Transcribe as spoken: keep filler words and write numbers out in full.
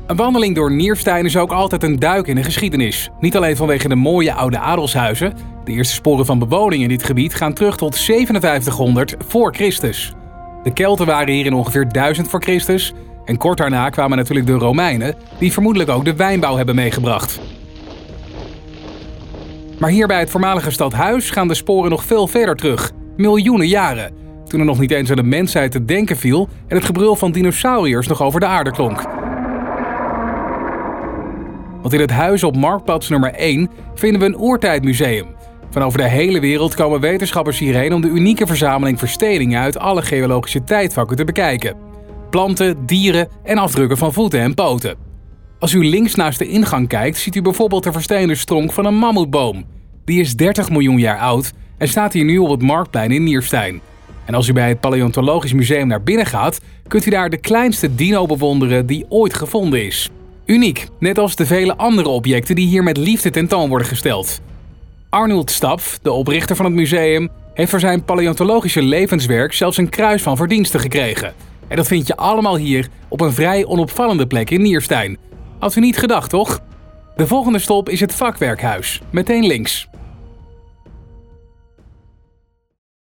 Een wandeling door Nierstein is ook altijd een duik in de geschiedenis. Niet alleen vanwege de mooie oude adelshuizen. De eerste sporen van bewoning in dit gebied gaan terug tot zevenenvijftighonderd voor Christus. De Kelten waren hier in ongeveer duizend voor Christus. En kort daarna kwamen natuurlijk de Romeinen, die vermoedelijk ook de wijnbouw hebben meegebracht. Maar hier bij het voormalige stadhuis gaan de sporen nog veel verder terug. Miljoenen jaren. Toen er nog niet eens aan de mensheid te denken viel en het gebrul van dinosauriërs nog over de aarde klonk. Want in het huis op Marktplaats nummer één vinden we een oertijdmuseum. Van over de hele wereld komen wetenschappers hierheen om de unieke verzameling verstedingen uit alle geologische tijdvakken te bekijken. Planten, dieren en afdrukken van voeten en poten. Als u links naast de ingang kijkt, ziet u bijvoorbeeld de versteende stronk van een mammoetboom. Die is dertig miljoen jaar oud en staat hier nu op het Marktplein in Nierstein. En als u bij het Paleontologisch Museum naar binnen gaat, kunt u daar de kleinste dino bewonderen die ooit gevonden is. Uniek, net als de vele andere objecten die hier met liefde tentoon worden gesteld. Arnold Stapf, de oprichter van het museum, heeft voor zijn paleontologische levenswerk zelfs een kruis van verdiensten gekregen. En dat vind je allemaal hier op een vrij onopvallende plek in Nierstein. Had u niet gedacht, toch? De volgende stop is het vakwerkhuis, meteen links.